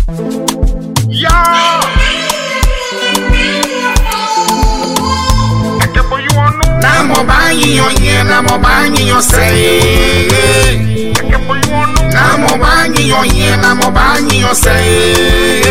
Yeah. Na mo banyi yo ye, na mo banyi yo say. Na mo banyi yo ye, na mo banyi yo say.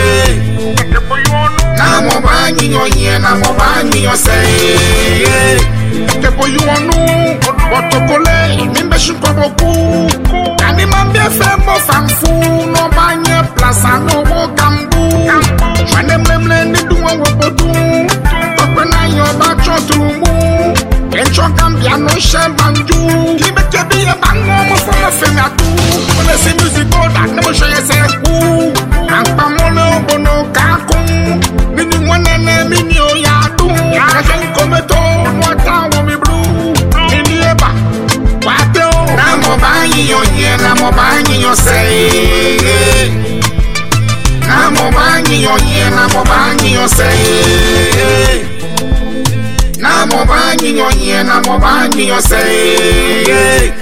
Na mo banyi yo ye, na mo banyi yo say. Kepo you want no, otokole, mimbe shukoboku. Kani mambe femo fanfu, no banye plaza no wo kambu. Shwane mlemle ni duwa wobodu, tokpena yo bacho trumu. Encho kambia no shemanju, kibe kebi ye bango mo foma fematu. Mole si music boda, nemo shoye se ku. Ampa mole obono kakun, mini mwanene mini oyadu. Kajen kometo, mwata womi blue. Mini eba, wate o. Na mo banyi yo ye, na mo banyi yo say. Na mo banyi yo ye, na mo banyi yo say. Na mo banyi yo ye, na mo banyi yo say.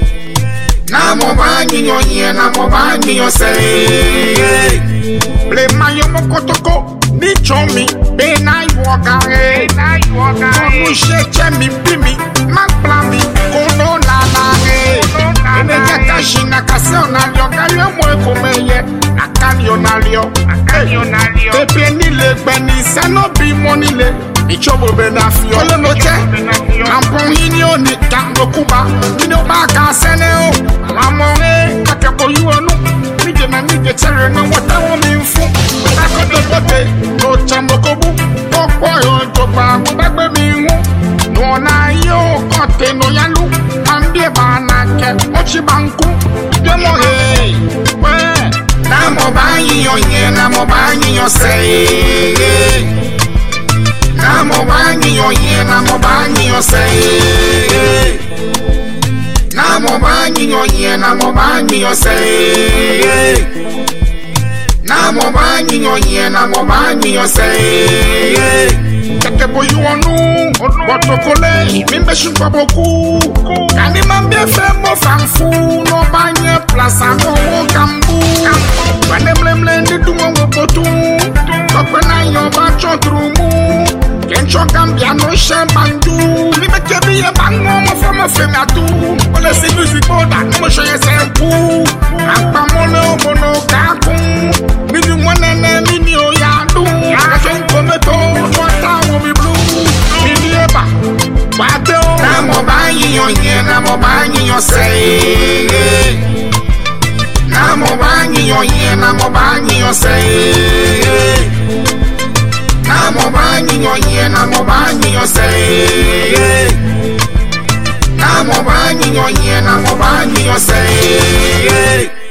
Na mo banyi yo ye, na mo banyi yo say. Play my yomo kotoko, ni chomi, be na iwoga e. Kono sheche mi bimi, makpla mi, kono lala e. Ene jeka shina kase onalio, kalio mwe komeye, akalio nalio. Pepe nile gbeni, seno bi monile. Ichobo benafio ole noche kampon hini oni kango kuba nino baka sene o amore kakebo yuonu nije na nije chere na wata wo minfu akododote no chambokobu okwo yo joba wo bagbe mi hu no na yo kote no yalu ambie bana ke ochi banku demo he we na mo banyi yo ye, na mo banyi yo say. Na mo banyi yo ye, na mo banyi yo say. Na mo banyi yo ye, na mo banyi yo say. Na mo banyi yo ye, na mo banyi yo say. Kepo you onu, otokole, mimbe shukoboku. Kani mambe femo fanfu, no banye plaza no wo kambu. Wane mlemle ndi duwa wobotu, tokpena yo bacho trumu. Kencho kambia no shemandu, libe kebi ye bango mo foma fematu. Ole si music boda, nemo shoye senku. Ampa mole obono kakun, mini mwanene mini oyadu. Kajen kometo, mwata womi blue. Mini eba, wate o. Na mo banyi yo ye, na mo banyi yo say. Na mo banyi yo ye, na mo banyi yo say. Na mo banyi yo ye, na mo banyi yo say. Na mo banyi yo ye, na mo banyi yo say.